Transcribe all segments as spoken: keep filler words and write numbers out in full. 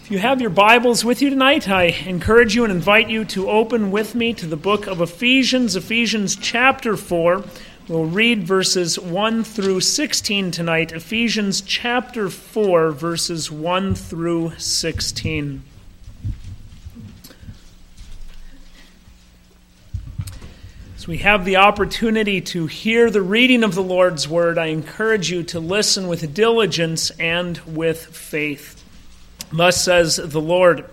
If you have your Bibles with you tonight, I encourage you and invite you to open with me to the book of Ephesians, Ephesians chapter four. We'll read verses one through sixteen tonight. Ephesians chapter four, verses one through sixteen. As we have the opportunity to hear the reading of the Lord's Word, I encourage you to listen with diligence and with faith. Thus says the Lord,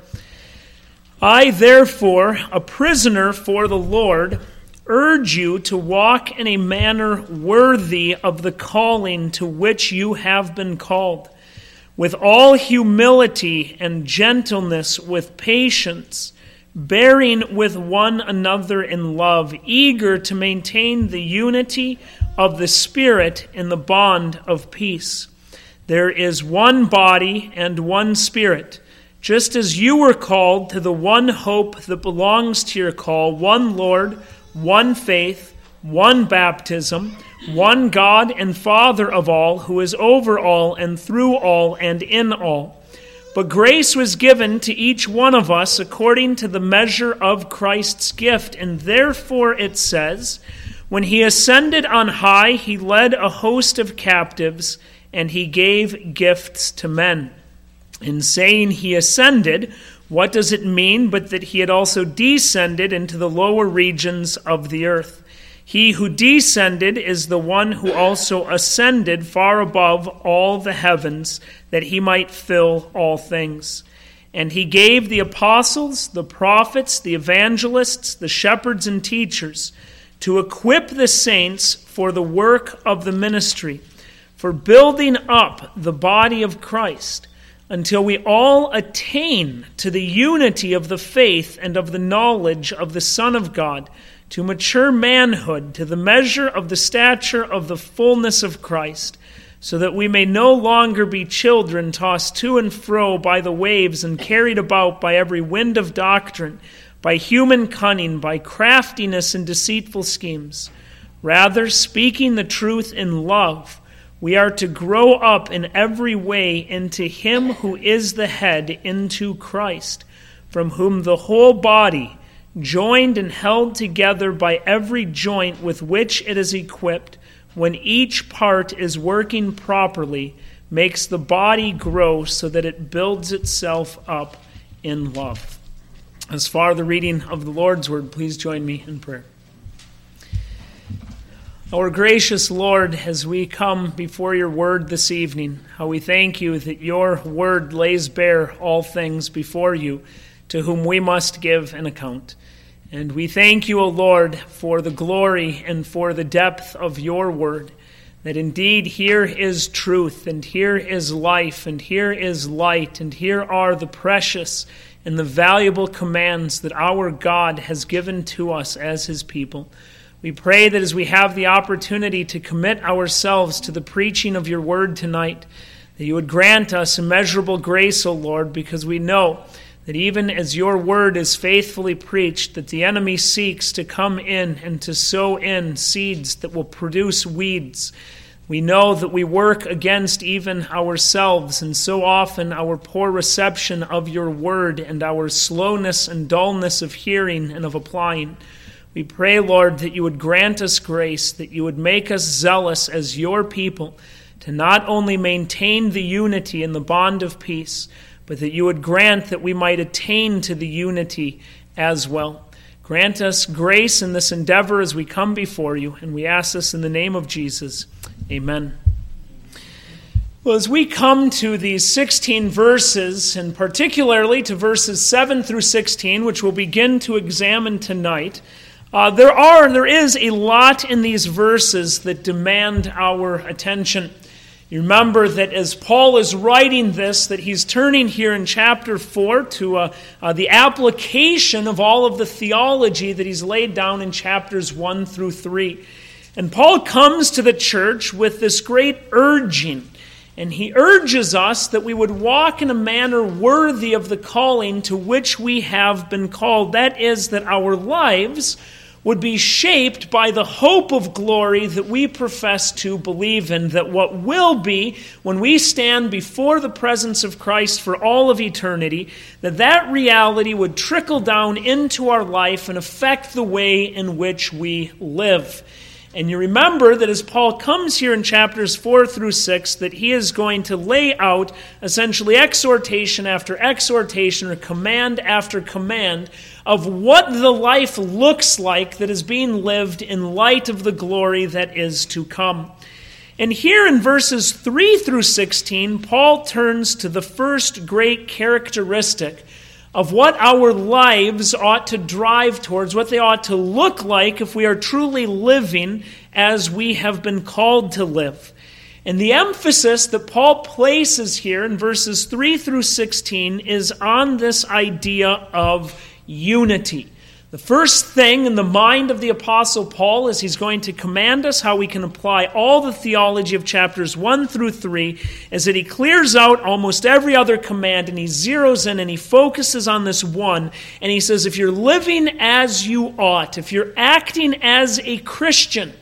I therefore, a prisoner for the Lord, urge you to walk in a manner worthy of the calling to which you have been called, with all humility and gentleness, with patience, bearing with one another in love, eager to maintain the unity of the Spirit in the bond of peace. There is one body and one Spirit, just as you were called to the one hope that belongs to your call, one Lord, one faith, one baptism, one God and Father of all, who is over all and through all and in all. But grace was given to each one of us according to the measure of Christ's gift, and therefore it says, when he ascended on high, he led a host of captives, and he gave gifts to men. In saying he ascended, what does it mean but that he had also descended into the lower regions of the earth? He who descended is the one who also ascended far above all the heavens, that he might fill all things. And he gave the apostles, the prophets, the evangelists, the shepherds and teachers to equip the saints for the work of the ministry, for building up the body of Christ, until we all attain to the unity of the faith and of the knowledge of the Son of God, to mature manhood, to the measure of the stature of the fullness of Christ, so that we may no longer be children tossed to and fro by the waves and carried about by every wind of doctrine, by human cunning, by craftiness and deceitful schemes. Rather, speaking the truth in love, we are to grow up in every way into him who is the head, into Christ, from whom the whole body, joined and held together by every joint with which it is equipped, when each part is working properly, makes the body grow so that it builds itself up in love. As far the reading of the Lord's Word, please join me in prayer. Our gracious Lord, as we come before your word this evening, how we thank you that your word lays bare all things before you, to whom we must give an account. And we thank you, O Lord, for the glory and for the depth of your word, that indeed here is truth, and here is life, and here is light, and here are the precious and the valuable commands that our God has given to us as his people. We pray that as we have the opportunity to commit ourselves to the preaching of your word tonight, that you would grant us immeasurable grace, O Lord, because we know that even as your word is faithfully preached, that the enemy seeks to come in and to sow in seeds that will produce weeds. We know that we work against even ourselves, and so often our poor reception of your word and our slowness and dullness of hearing and of applying. We pray, Lord, that you would grant us grace, that you would make us zealous as your people to not only maintain the unity in the bond of peace, but that you would grant that we might attain to the unity as well. Grant us grace in this endeavor as we come before you, and we ask this in the name of Jesus. Amen. Well, as we come to these sixteen verses, and particularly to verses seven through sixteen, which we'll begin to examine tonight, Uh, there are, there is a lot in these verses that demand our attention. You remember that as Paul is writing this, that he's turning here in chapter four to uh, uh, the application of all of the theology that he's laid down in chapters one through three. And Paul comes to the church with this great urging, and he urges us that we would walk in a manner worthy of the calling to which we have been called. That is, that our lives would be shaped by the hope of glory that we profess to believe in, that what will be when we stand before the presence of Christ for all of eternity, that that reality would trickle down into our life and affect the way in which we live. And you remember that as Paul comes here in chapters four through six, that he is going to lay out essentially exhortation after exhortation or command after command of what the life looks like that is being lived in light of the glory that is to come. And here in verses three through sixteen, Paul turns to the first great characteristic of what our lives ought to drive towards, what they ought to look like if we are truly living as we have been called to live. And the emphasis that Paul places here in verses three through sixteen is on this idea of unity. The first thing in the mind of the Apostle Paul is he's going to command us how we can apply all the theology of chapters one through three, is that he clears out almost every other command and he zeroes in and he focuses on this one. And he says, if you're living as you ought, if you're acting as a Christian,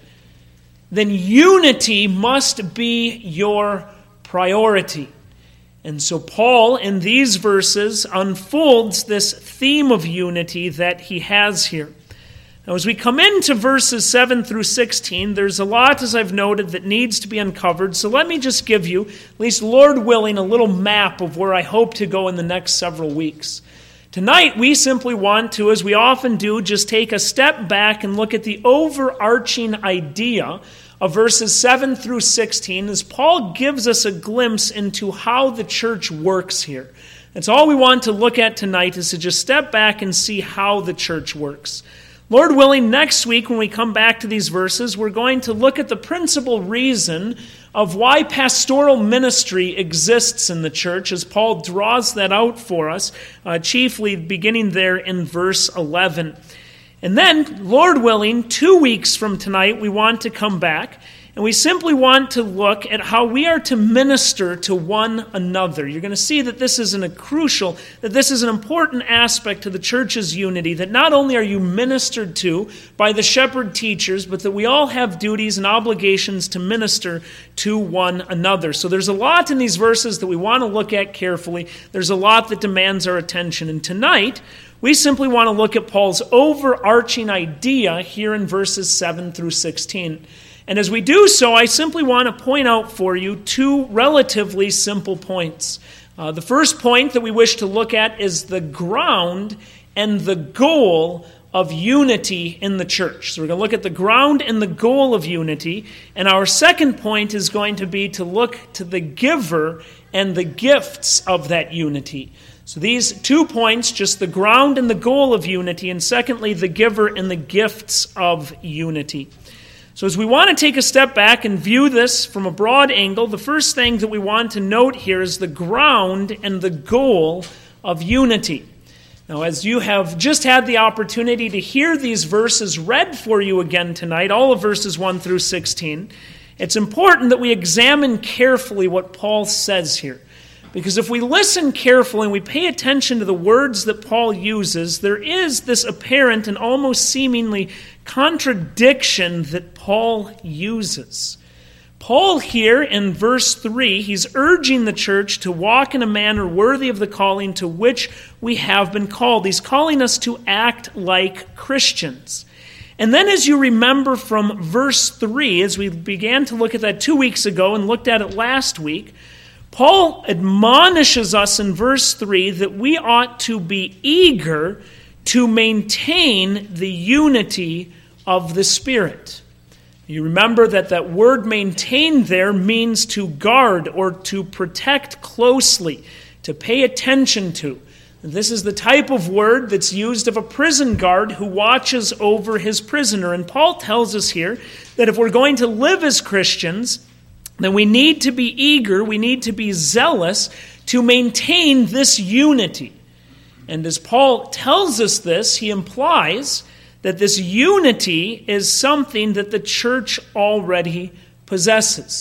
then unity must be your priority. And so Paul, in these verses, unfolds this theme of unity that he has here. Now, as we come into verses seven through sixteen, there's a lot, as I've noted, that needs to be uncovered. So let me just give you, at least Lord willing, a little map of where I hope to go in the next several weeks. Tonight, we simply want to, as we often do, just take a step back and look at the overarching idea of verses seven through sixteen, as Paul gives us a glimpse into how the church works here. That's all we want to look at tonight, is to just step back and see how the church works. Lord willing, next week when we come back to these verses, we're going to look at the principal reason of why pastoral ministry exists in the church, as Paul draws that out for us, uh, chiefly beginning there in verse eleven. And then, Lord willing, two weeks from tonight, we want to come back, and we simply want to look at how we are to minister to one another. You're going to see that this is an, a crucial, that this is an important aspect to the church's unity, that not only are you ministered to by the shepherd teachers, but that we all have duties and obligations to minister to one another. So there's a lot in these verses that we want to look at carefully. There's a lot that demands our attention. And tonight, we simply want to look at Paul's overarching idea here in verses seven through sixteen. And as we do so, I simply want to point out for you two relatively simple points. Uh, the first point that we wish to look at is the ground and the goal of unity in the church. So we're going to look at the ground and the goal of unity. And our second point is going to be to look to the giver and the gifts of that unity. So these two points, just the ground and the goal of unity, and secondly, the giver and the gifts of unity. So as we want to take a step back and view this from a broad angle, the first thing that we want to note here is the ground and the goal of unity. Now, as you have just had the opportunity to hear these verses read for you again tonight, all of verses one through sixteen, it's important that we examine carefully what Paul says here. Because if we listen carefully and we pay attention to the words that Paul uses, there is this apparent and almost seemingly contradiction that Paul uses. Paul here in verse three, he's urging the church to walk in a manner worthy of the calling to which we have been called. He's calling us to act like Christians. And then as you remember from verse three, as we began to look at that two weeks ago and looked at it last week, Paul admonishes us in verse three that we ought to be eager to maintain the unity of the Spirit. You remember that that word maintain there means to guard or to protect closely, to pay attention to. This is the type of word that's used of a prison guard who watches over his prisoner. And Paul tells us here that if we're going to live as Christians, then we need to be eager, we need to be zealous to maintain this unity. And as Paul tells us this, he implies that this unity is something that the church already possesses.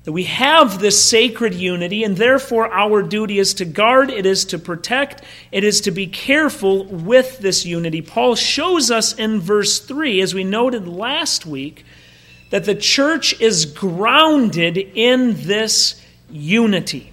That we have this sacred unity, and therefore our duty is to guard, it is to protect, it is to be careful with this unity. Paul shows us in verse three, as we noted last week, that the church is grounded in this unity.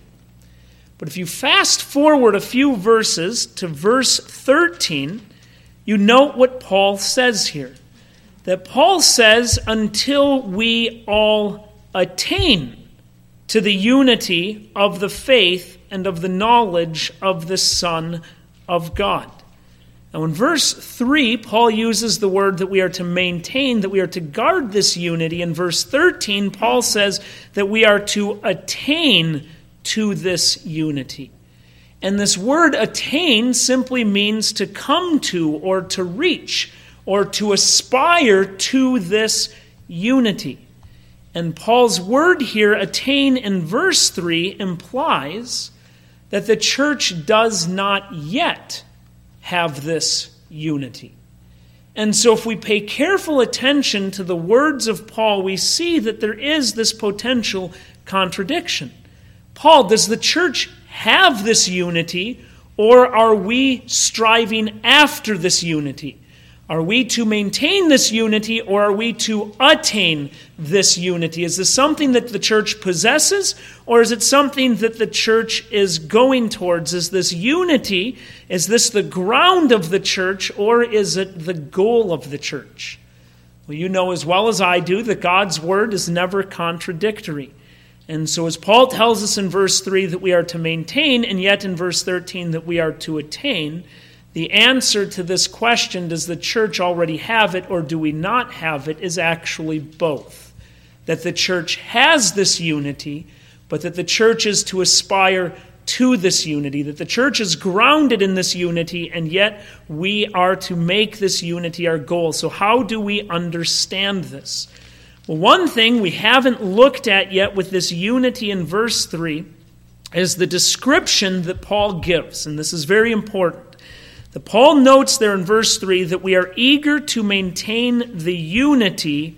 But if you fast forward a few verses to verse thirteen, you note what Paul says here. That Paul says, until we all attain to the unity of the faith and of the knowledge of the Son of God. Now in verse three, Paul uses the word that we are to maintain, that we are to guard this unity. In verse thirteen, Paul says that we are to attain to this unity. And this word attain simply means to come to or to reach or to aspire to this unity. And Paul's word here, attain, in verse three, implies that the church does not yet have this unity. And so if we pay careful attention to the words of Paul, we see that there is this potential contradiction. Paul, does the church have this unity, or are we striving after this unity? Are we to maintain this unity, or are we to attain this unity? Is this something that the church possesses, or is it something that the church is going towards? Is this unity, is this the ground of the church, or is it the goal of the church? Well, you know as well as I do that God's word is never contradictory. And so as Paul tells us in verse three that we are to maintain, and yet in verse thirteen that we are to attain, the answer to this question, does the church already have it or do we not have it, is actually both. That the church has this unity, but that the church is to aspire to this unity. That the church is grounded in this unity, and yet we are to make this unity our goal. So how do we understand this? Well, one thing we haven't looked at yet with this unity in verse three is the description that Paul gives, and this is very important. The Paul notes there in verse three that we are eager to maintain the unity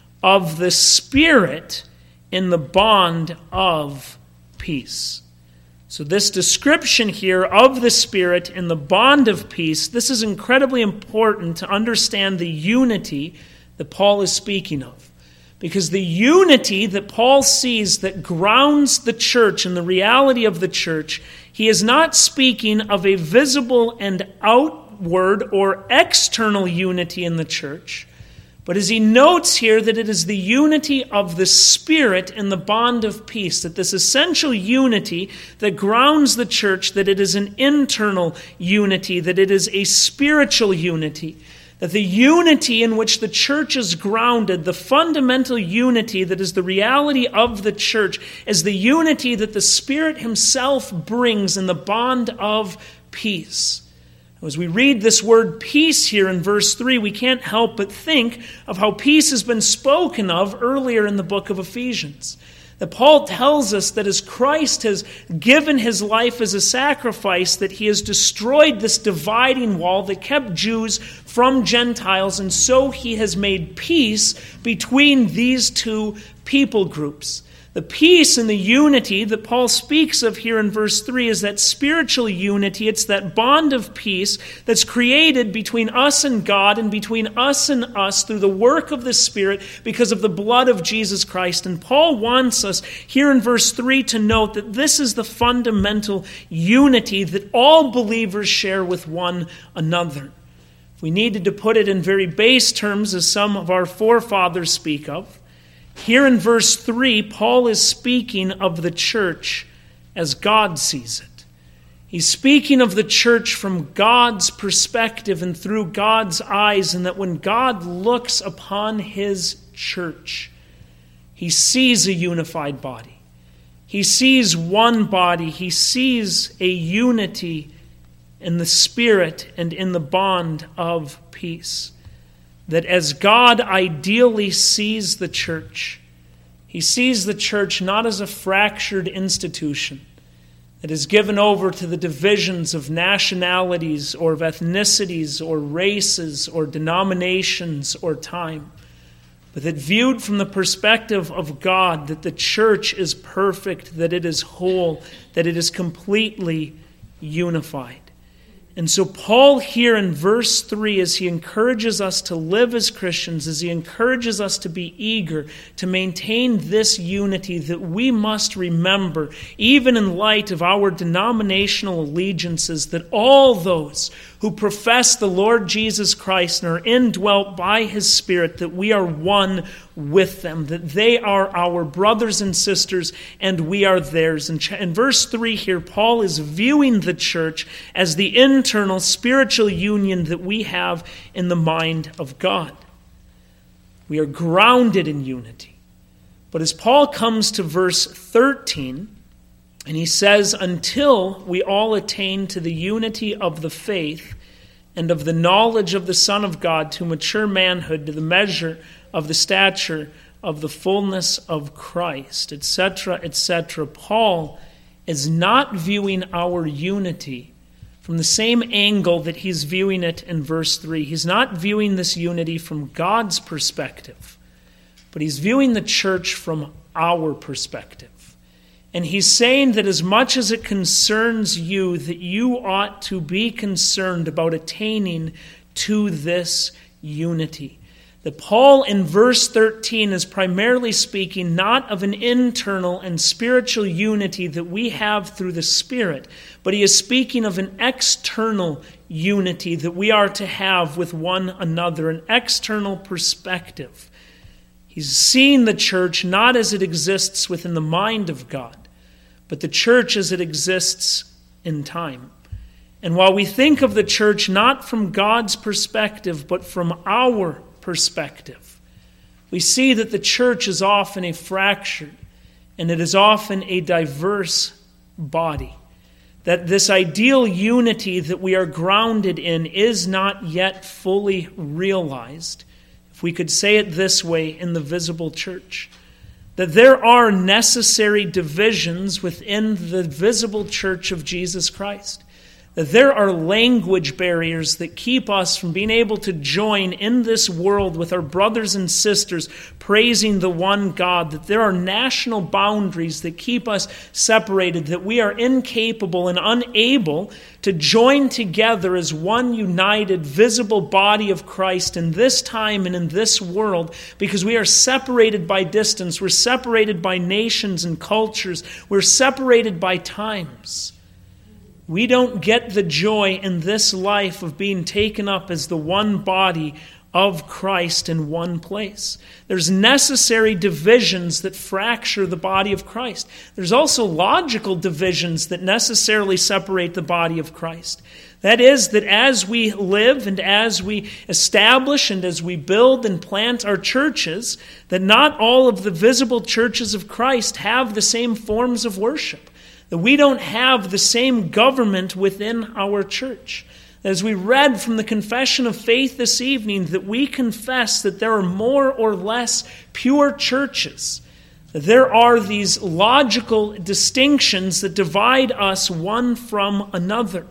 of the Spirit in the bond of peace. So this description here of the Spirit in the bond of peace, this is incredibly important to understand the unity that Paul is speaking of. Because the unity that Paul sees that grounds the church and the reality of the church, he is not speaking of a visible and outward or external unity in the church, but as he notes here that it is the unity of the Spirit in the bond of peace, that this essential unity that grounds the church, that it is an internal unity, that it is a spiritual unity. That the unity in which the church is grounded, the fundamental unity that is the reality of the church, is the unity that the Spirit himself brings in the bond of peace. As we read this word peace here in verse three, we can't help but think of how peace has been spoken of earlier in the book of Ephesians. That Paul tells us that as Christ has given his life as a sacrifice, that he has destroyed this dividing wall that kept Jews from Gentiles, and so he has made peace between these two people groups. The peace and the unity that Paul speaks of here in verse three is that spiritual unity. It's that bond of peace that's created between us and God and between us and us through the work of the Spirit because of the blood of Jesus Christ. And Paul wants us here in verse three to note that this is the fundamental unity that all believers share with one another. If we needed to put it in very base terms, as some of our forefathers speak of, here in verse three, Paul is speaking of the church as God sees it. He's speaking of the church from God's perspective and through God's eyes, and that when God looks upon his church, he sees a unified body. He sees one body. He sees a unity in the Spirit and in the bond of peace. That as God ideally sees the church, he sees the church not as a fractured institution that is given over to the divisions of nationalities or of ethnicities or races or denominations or time, but that viewed from the perspective of God, that the church is perfect, that it is whole, that it is completely unified. And so Paul here in verse three, as he encourages us to live as Christians, as he encourages us to be eager to maintain this unity, that we must remember, even in light of our denominational allegiances, that all those who profess the Lord Jesus Christ and are indwelt by his Spirit, that we are one with them, that they are our brothers and sisters and we are theirs. And in verse three here, Paul is viewing the church as the internal spiritual union that we have in the mind of God. We are grounded in unity. But as Paul comes to verse thirteen, and he says, until we all attain to the unity of the faith and of the knowledge of the Son of God, to mature manhood, to the measure of the stature of the fullness of Christ, et cetera, et cetera. Paul is not viewing our unity from the same angle that he's viewing it in verse three. He's not viewing this unity from God's perspective, but he's viewing the church from our perspective. And he's saying that as much as it concerns you, that you ought to be concerned about attaining to this unity. That Paul in verse thirteen is primarily speaking not of an internal and spiritual unity that we have through the Spirit, but he is speaking of an external unity that we are to have with one another, an external perspective. He's seeing the church not as it exists within the mind of God, but the church as it exists in time. And while we think of the church not from God's perspective, but from our perspective, we see that the church is often a fractured and it is often a diverse body. That this ideal unity that we are grounded in is not yet fully realized, if we could say it this way, in the visible church. That there are necessary divisions within the visible church of Jesus Christ. That there are language barriers that keep us from being able to join in this world with our brothers and sisters praising the one God. That there are national boundaries that keep us separated. That we are incapable and unable to join together as one united, visible body of Christ in this time and in this world, because we are separated by distance. We're separated by nations and cultures. We're separated by times. We don't get the joy in this life of being taken up as the one body of Christ in one place. There's necessary divisions that fracture the body of Christ. There's also logical divisions that necessarily separate the body of Christ. That is, that as we live and as we establish and as we build and plant our churches, that not all of the visible churches of Christ have the same forms of worship. That we don't have the same government within our church. As we read from the confession of faith this evening, that we confess that there are more or less pure churches. That there are these logical distinctions that divide us one from another,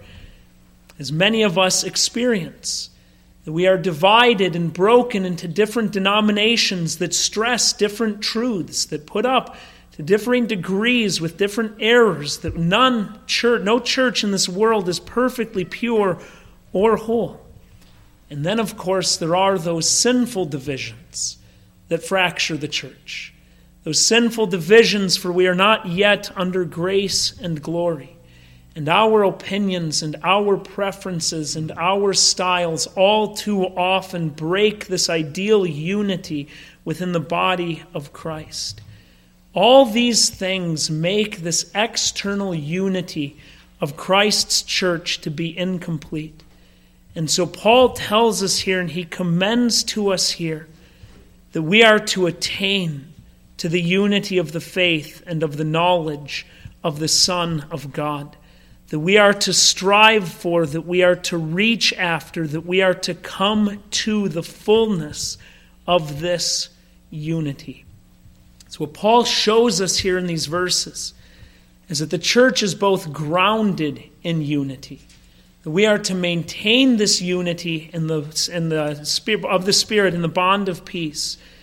as many of us experience. That we are divided and broken into different denominations that stress different truths, that put up to differing degrees with different errors, that none church, no church in this world is perfectly pure or whole. And then, of course, there are those sinful divisions that fracture the church. Those sinful divisions, for we are not yet under grace and glory. And our opinions and our preferences and our styles all too often break this ideal unity within the body of Christ. All these things make this external unity of Christ's church to be incomplete. And so Paul tells us here, and he commends to us here, that we are to attain to the unity of the faith and of the knowledge of the Son of God. That we are to strive for, that we are to reach after, that we are to come to the fullness of this unity. So what Paul shows us here in these verses is that the church is both grounded in unity. That we are to maintain this unity in the, in the spirit, of the Spirit in the bond of peace.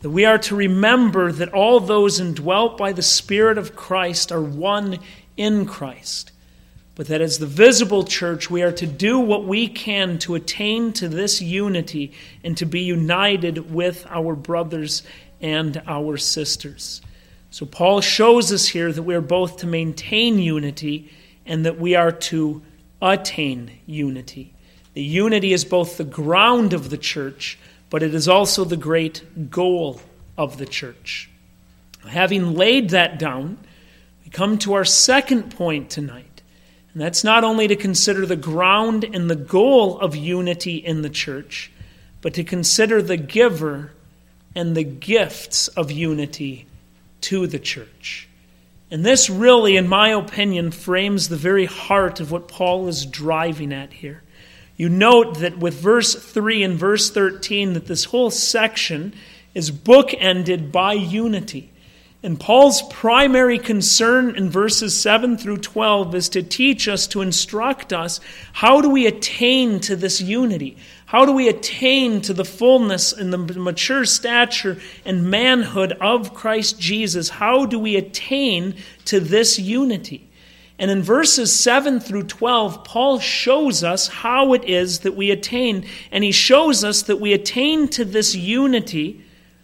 that we are to remember that all those indwelt by the Spirit of Christ are one in Christ, but that as the visible church, we are to do what we can to attain to this unity and to be united with our brothers and our sisters. So Paul shows us here that we are both to maintain unity and that we are to attain unity. The unity is both the ground of the church, but it is also the great goal of the church. Having laid that down, we come to our second point tonight, and that's not only to consider the ground and the goal of unity in the church, but to consider the giver and the gifts of unity to the church. And this really, in my opinion, frames the very heart of what Paul is driving at here. You note that with verse three and verse thirteen, that this whole section is bookended by unity. And Paul's primary concern in verses seven through twelve is to teach us, to instruct us, how do we attain to this unity? How do we attain to the fullness and the mature stature and manhood of Christ Jesus? How do we attain to this unity? And in verses seven through twelve, Paul shows us how it is that we attain. And he shows us that we attain to this unity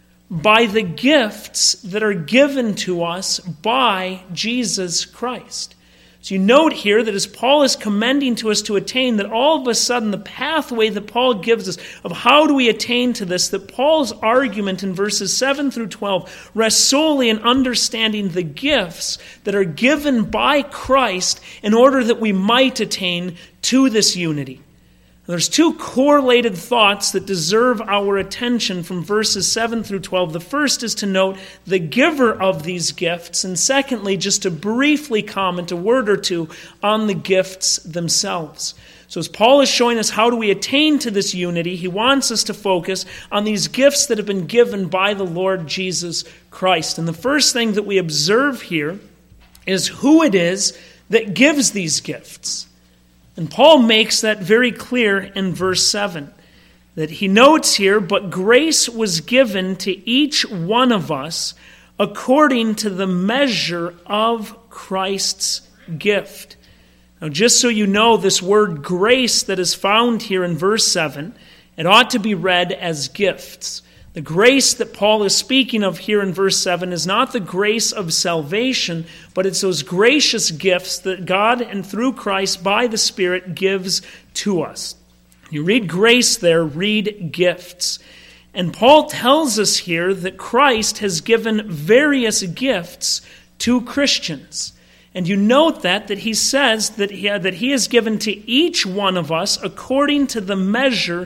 by the gifts that are given to us by Jesus Christ. So you note here that as Paul is commending to us to attain, that all of a sudden the pathway that Paul gives us of how do we attain to this, that Paul's argument in verses seven through twelve rests solely in understanding the gifts that are given by Christ in order that we might attain to this unity. There's two correlated thoughts that deserve our attention from verses seven through twelve. The first is to note the giver of these gifts, and secondly, just to briefly comment a word or two on the gifts themselves. So as Paul is showing us how do we attain to this unity, he wants us to focus on these gifts that have been given by the Lord Jesus Christ. And the first thing that we observe here is who it is that gives these gifts. And Paul makes that very clear in verse seven, that he notes here, but grace was given to each one of us according to the measure of Christ's gift. Now, just so you know, this word grace that is found here in verse seven, it ought to be read as gifts. The grace that Paul is speaking of here in verse seven is not the grace of salvation, but it's those gracious gifts that God and through Christ by the Spirit gives to us. You read grace there, read gifts. And Paul tells us here that Christ has given various gifts to Christians. And you note that, that he says that he, that he has given to each one of us according to the measure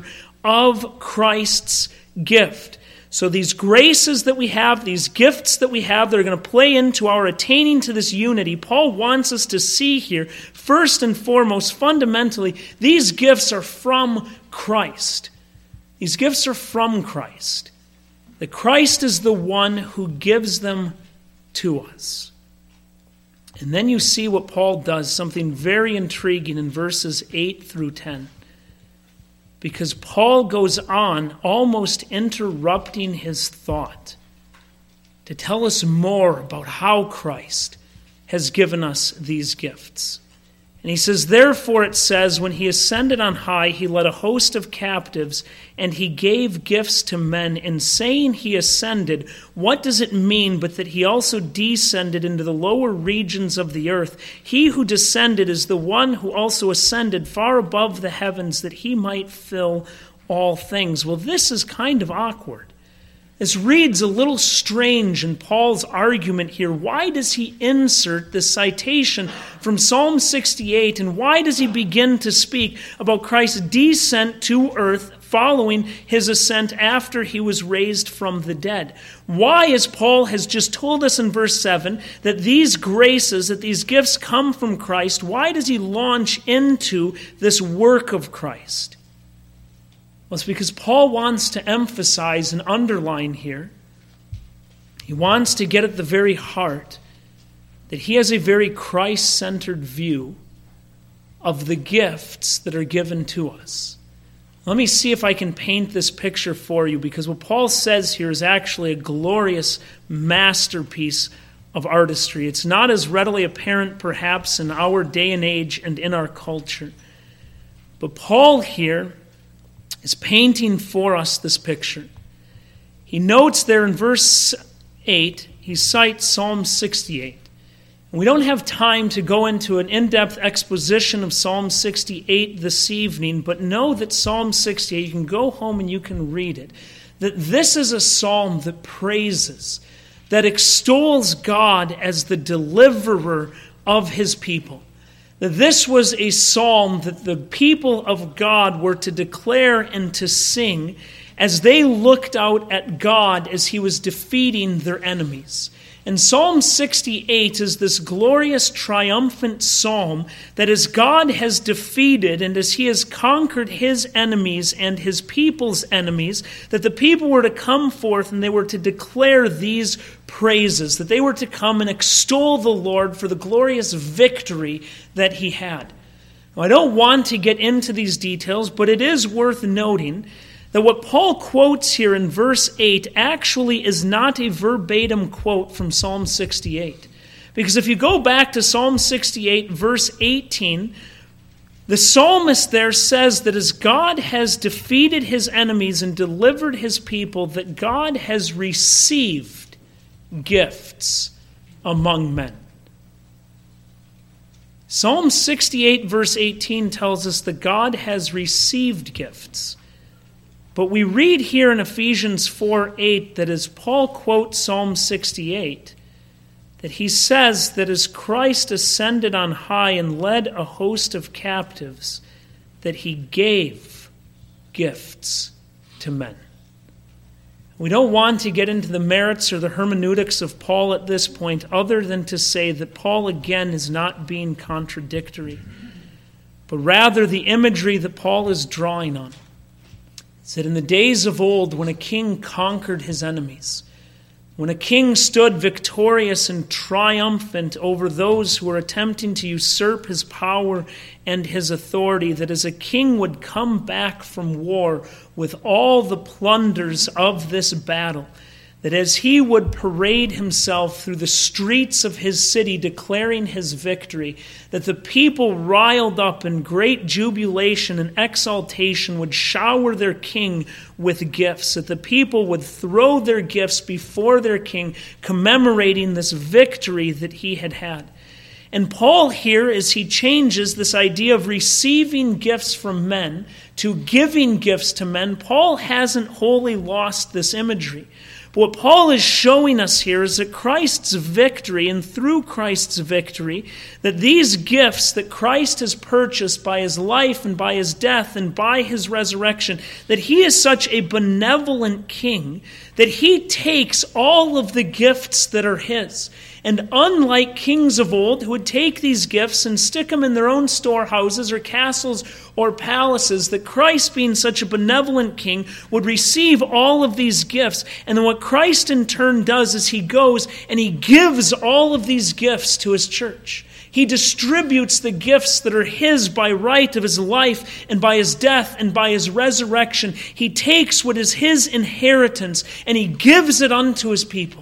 of Christ's gift. So these graces that we have, these gifts that we have that are going to play into our attaining to this unity, Paul wants us to see here, first and foremost, fundamentally, these gifts are from Christ. These gifts are from Christ. That Christ is the one who gives them to us. And then you see what Paul does, something very intriguing in verses eight through ten. Because Paul goes on, almost interrupting his thought, to tell us more about how Christ has given us these gifts. And he says, therefore it says, when he ascended on high, he led a host of captives, and he gave gifts to men. In saying he ascended, what does it mean but that he also descended into the lower regions of the earth? He who descended is the one who also ascended far above the heavens, that he might fill all things. Well, this is kind of awkward. This reads a little strange in Paul's argument here. Why does he insert this citation from Psalm sixty-eight, and why does he begin to speak about Christ's descent to earth following his ascent after he was raised from the dead? Why, as Paul has just told us in verse seven, that these graces, that these gifts come from Christ, why does he launch into this work of Christ? Well, it's because Paul wants to emphasize and underline here, he wants to get at the very heart that he has a very Christ-centered view of the gifts that are given to us. Let me see if I can paint this picture for you, because what Paul says here is actually a glorious masterpiece of artistry. It's not as readily apparent, perhaps, in our day and age and in our culture. But Paul here is painting for us this picture. He notes there in verse eight, he cites Psalm sixty-eight. We don't have time to go into an in-depth exposition of Psalm sixty-eight this evening, but know that Psalm sixty-eight, you can go home and you can read it, that this is a psalm that praises, that extols God as the deliverer of his people. That this was a psalm that the people of God were to declare and to sing as they looked out at God as he was defeating their enemies. And Psalm sixty-eight is this glorious, triumphant psalm that as God has defeated and as he has conquered his enemies and his people's enemies, that the people were to come forth and they were to declare these praises, that they were to come and extol the Lord for the glorious victory that he had. Now, I don't want to get into these details, but it is worth noting that what Paul quotes here in verse eight actually is not a verbatim quote from Psalm sixty-eight. Because if you go back to Psalm sixty-eight, verse eighteen, the psalmist there says that as God has defeated his enemies and delivered his people, that God has received gifts among men. Psalm sixty-eight, verse eighteen tells us that God has received gifts. But we read here in Ephesians four eight that as Paul quotes Psalm sixty-eight, that he says that as Christ ascended on high and led a host of captives, that he gave gifts to men. We don't want to get into the merits or the hermeneutics of Paul at this point, other than to say that Paul again is not being contradictory, but rather the imagery that Paul is drawing on. That in the days of old, when a king conquered his enemies, when a king stood victorious and triumphant over those who were attempting to usurp his power and his authority, that as a king would come back from war with all the plunders of this battle, that as he would parade himself through the streets of his city declaring his victory, that the people riled up in great jubilation and exaltation would shower their king with gifts, that the people would throw their gifts before their king, commemorating this victory that he had had. And Paul here, as he changes this idea of receiving gifts from men to giving gifts to men, Paul hasn't wholly lost this imagery. What Paul is showing us here is that Christ's victory, and through Christ's victory, that these gifts that Christ has purchased by his life and by his death and by his resurrection, that he is such a benevolent king that he takes all of the gifts that are his. And unlike kings of old who would take these gifts and stick them in their own storehouses or castles or palaces, that Christ, being such a benevolent king, would receive all of these gifts. And then what Christ in turn does is he goes and he gives all of these gifts to his church. He distributes the gifts that are his by right of his life and by his death and by his resurrection. He takes what is his inheritance and he gives it unto his people,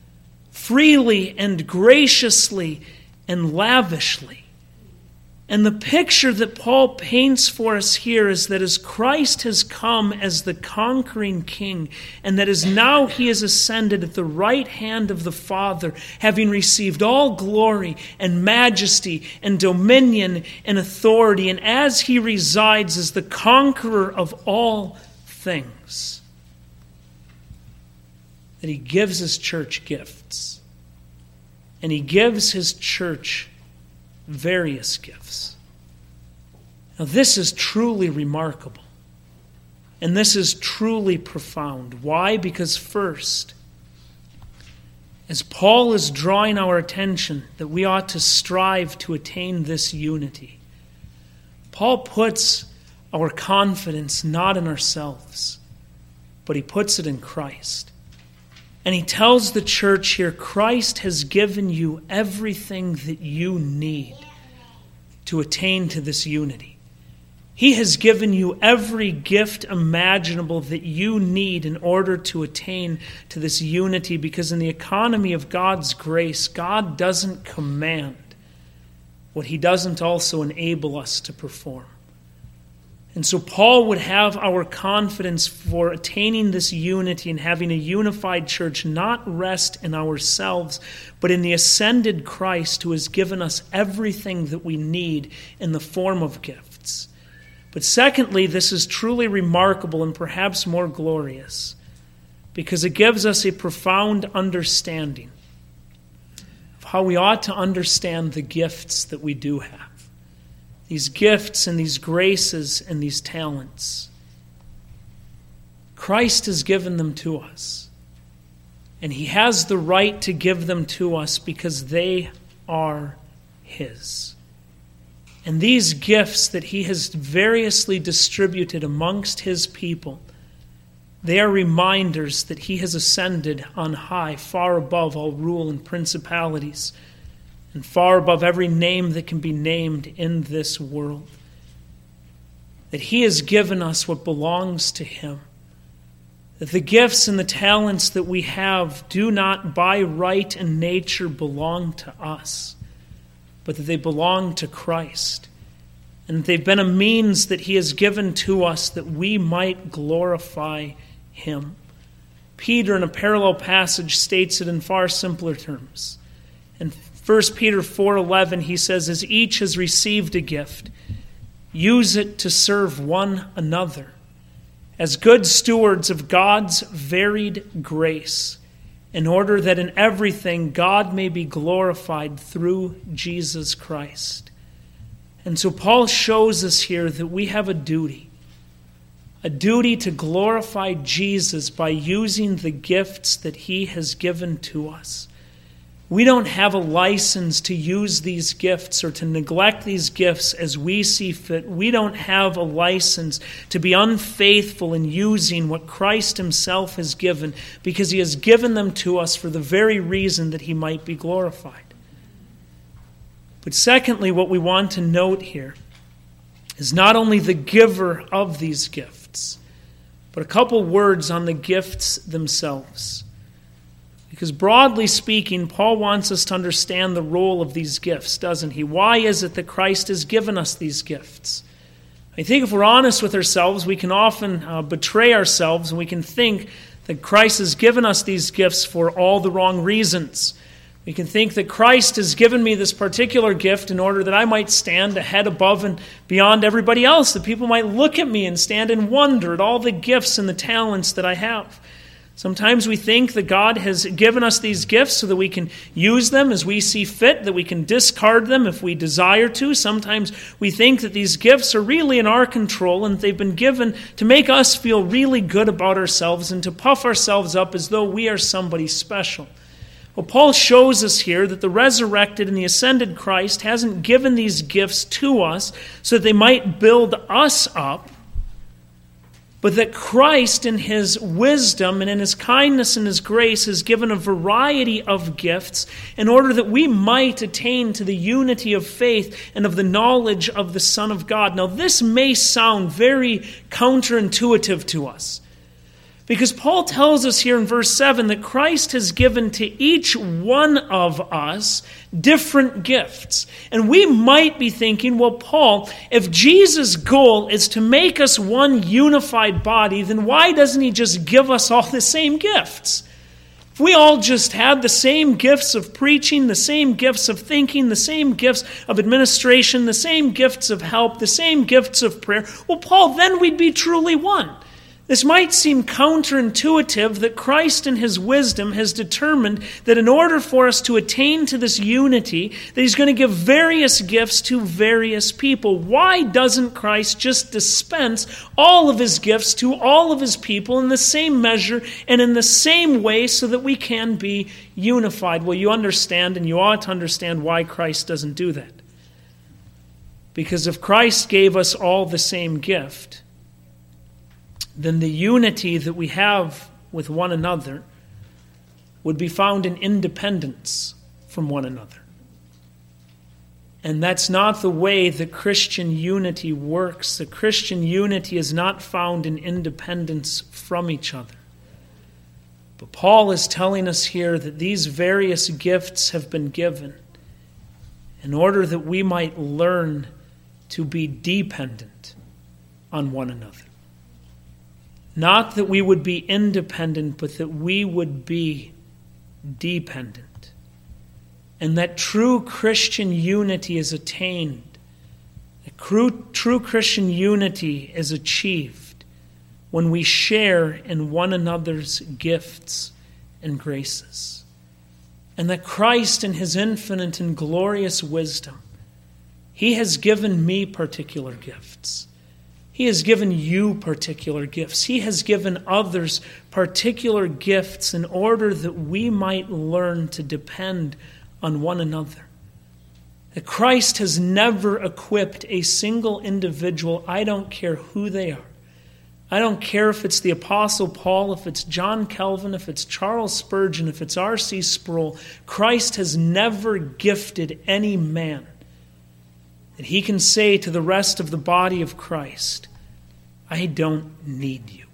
freely and graciously and lavishly. And the picture that Paul paints for us here is that as Christ has come as the conquering king, and that as now he is ascended at the right hand of the Father, having received all glory and majesty and dominion and authority, and as he resides as the conqueror of all things, that he gives his church gifts. And he gives his church various gifts. Now, this is truly remarkable. And this is truly profound. Why? Because first, as Paul is drawing our attention that we ought to strive to attain this unity, Paul puts our confidence not in ourselves, but he puts it in Christ. And he tells the church here, Christ has given you everything that you need to attain to this unity. He has given you every gift imaginable that you need in order to attain to this unity, because in the economy of God's grace, God doesn't command what He doesn't also enable us to perform. And so Paul would have our confidence for attaining this unity and having a unified church not rest in ourselves, but in the ascended Christ, who has given us everything that we need in the form of gifts. But secondly, this is truly remarkable and perhaps more glorious, because it gives us a profound understanding of how we ought to understand the gifts that we do have. These gifts and these graces and these talents. Christ has given them to us. And He has the right to give them to us because they are His. And these gifts that He has variously distributed amongst His people, they are reminders that He has ascended on high, far above all rule and principalities, and far above every name that can be named in this world. That He has given us what belongs to Him. That the gifts and the talents that we have do not by right and nature belong to us, but that they belong to Christ. And they've been a means that He has given to us that we might glorify Him. Peter, in a parallel passage, states it in far simpler terms. In First Peter four eleven, he says, as each has received a gift, use it to serve one another as good stewards of God's varied grace, in order that in everything God may be glorified through Jesus Christ. And so Paul shows us here that we have a duty, a duty to glorify Jesus by using the gifts that He has given to us. We don't have a license to use these gifts or to neglect these gifts as we see fit. We don't have a license to be unfaithful in using what Christ Himself has given, because He has given them to us for the very reason that He might be glorified. But secondly, what we want to note here is not only the giver of these gifts, but a couple words on the gifts themselves. Because broadly speaking, Paul wants us to understand the role of these gifts, doesn't he? Why is it that Christ has given us these gifts? I think if we're honest with ourselves, we can often uh, betray ourselves, and we can think that Christ has given us these gifts for all the wrong reasons. We can think that Christ has given me this particular gift in order that I might stand ahead, above, and beyond everybody else, that people might look at me and stand in wonder at all the gifts and the talents that I have. Sometimes we think that God has given us these gifts so that we can use them as we see fit, that we can discard them if we desire to. Sometimes we think that these gifts are really in our control and they've been given to make us feel really good about ourselves and to puff ourselves up as though we are somebody special. Well, Paul shows us here that the resurrected and the ascended Christ hasn't given these gifts to us so that they might build us up, but that Christ in His wisdom and in His kindness and His grace has given a variety of gifts in order that we might attain to the unity of faith and of the knowledge of the Son of God. Now, this may sound very counterintuitive to us, because Paul tells us here in verse seven that Christ has given to each one of us different gifts. And we might be thinking, well, Paul, if Jesus' goal is to make us one unified body, then why doesn't He just give us all the same gifts? If we all just had the same gifts of preaching, the same gifts of thinking, the same gifts of administration, the same gifts of help, the same gifts of prayer, well, Paul, then we'd be truly one. This might seem counterintuitive that Christ in His wisdom has determined that in order for us to attain to this unity, that He's going to give various gifts to various people. Why doesn't Christ just dispense all of His gifts to all of His people in the same measure and in the same way so that we can be unified? Well, you understand, and you ought to understand why Christ doesn't do that. Because if Christ gave us all the same gift, then the unity that we have with one another would be found in independence from one another. And that's not the way the Christian unity works. The Christian unity is not found in independence from each other. But Paul is telling us here that these various gifts have been given in order that we might learn to be dependent on one another. Not that we would be independent, but that we would be dependent. And that true Christian unity is attained. That true, true Christian unity is achieved when we share in one another's gifts and graces. And that Christ, in his infinite and glorious wisdom, he has given me particular gifts. He has given you particular gifts. He has given others particular gifts in order that we might learn to depend on one another. That Christ has never equipped a single individual, I don't care who they are. I don't care if it's the Apostle Paul, if it's John Calvin, if it's Charles Spurgeon, if it's R C Sproul. Christ has never gifted any man that he can say to the rest of the body of Christ, I don't need you.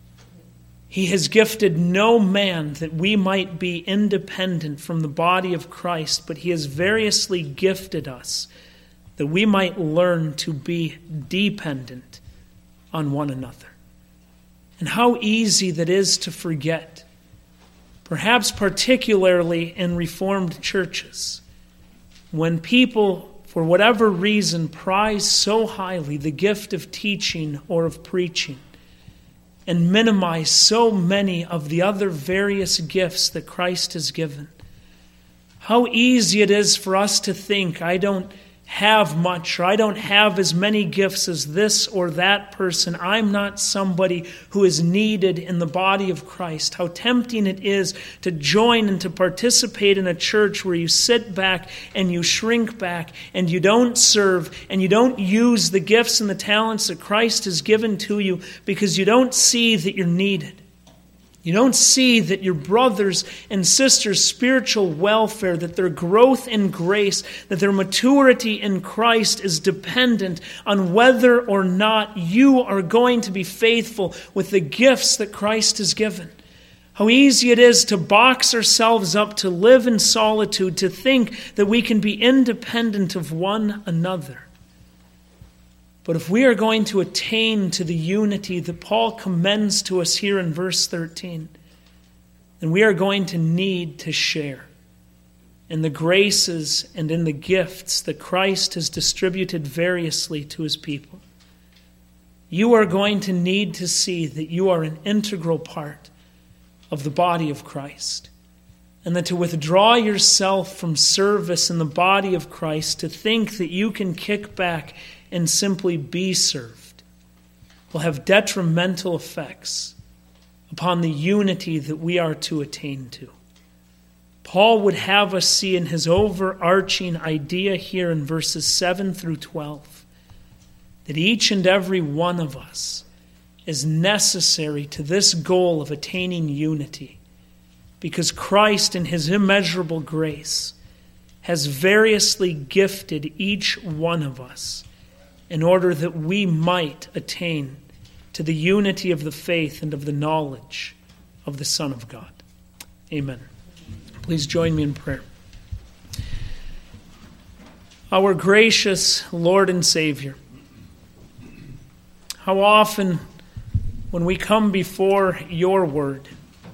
He has gifted no man that we might be independent from the body of Christ, but he has variously gifted us that we might learn to be dependent on one another. And how easy that is to forget, perhaps particularly in Reformed churches, when people, for whatever reason, prize so highly the gift of teaching or of preaching, and minimize so many of the other various gifts that Christ has given. How easy it is for us to think, I don't have much, or I don't have as many gifts as this or that person. I'm not somebody who is needed in the body of Christ. How tempting it is to join and to participate in a church where you sit back and you shrink back and you don't serve and you don't use the gifts and the talents that Christ has given to you because you don't see that you're needed. You don't see that your brothers and sisters' spiritual welfare, that their growth in grace, that their maturity in Christ is dependent on whether or not you are going to be faithful with the gifts that Christ has given. How easy it is to box ourselves up, to live in solitude, to think that we can be independent of one another. But if we are going to attain to the unity that Paul commends to us here in verse thirteen, then we are going to need to share in the graces and in the gifts that Christ has distributed variously to his people. You are going to need to see that you are an integral part of the body of Christ, and that to withdraw yourself from service in the body of Christ, to think that you can kick back and simply be served, will have detrimental effects upon the unity that we are to attain to. Paul would have us see in his overarching idea here in verses seven through twelve that each and every one of us is necessary to this goal of attaining unity, because Christ in his immeasurable grace has variously gifted each one of us in order that we might attain to the unity of the faith and of the knowledge of the Son of God. Amen. Please join me in prayer. Our gracious Lord and Savior, how often when we come before your word,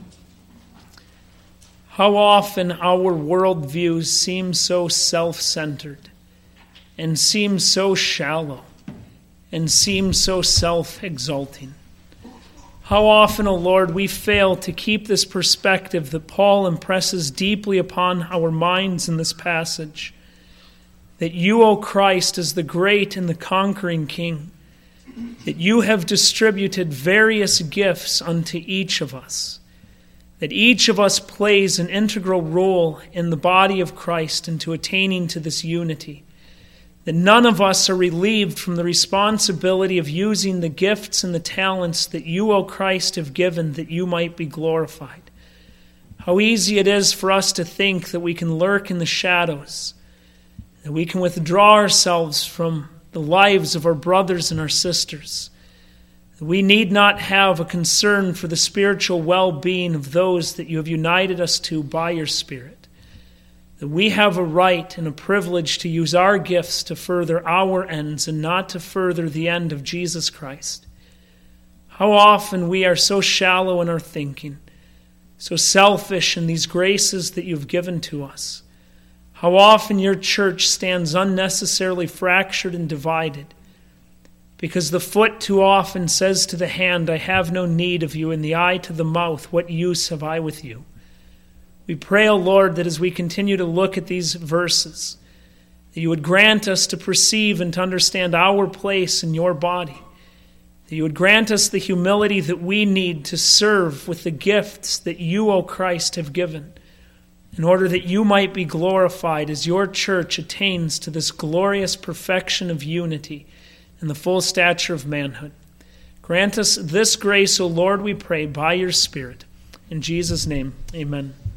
how often our worldviews seem so self-centered and seem so shallow and seem so self-exalting. How often, O Lord, we fail to keep this perspective that Paul impresses deeply upon our minds in this passage, that you, O Christ, as the great and the conquering King, that you have distributed various gifts unto each of us, that each of us plays an integral role in the body of Christ into attaining to this unity, that none of us are relieved from the responsibility of using the gifts and the talents that you, O Christ, have given that you might be glorified. How easy it is for us to think that we can lurk in the shadows, that we can withdraw ourselves from the lives of our brothers and our sisters. We need not have a concern for the spiritual well-being of those that you have united us to by your Spirit. That we have a right and a privilege to use our gifts to further our ends and not to further the end of Jesus Christ. How often we are so shallow in our thinking, so selfish in these graces that you've given to us. How often your church stands unnecessarily fractured and divided, because the foot too often says to the hand, I have no need of you, and the eye to the mouth, what use have I with you? We pray, O Lord, that as we continue to look at these verses, that you would grant us to perceive and to understand our place in your body, that you would grant us the humility that we need to serve with the gifts that you, O Christ, have given, in order that you might be glorified as your church attains to this glorious perfection of unity and the full stature of manhood. Grant us this grace, O Lord, we pray, by your Spirit. In Jesus' name, amen.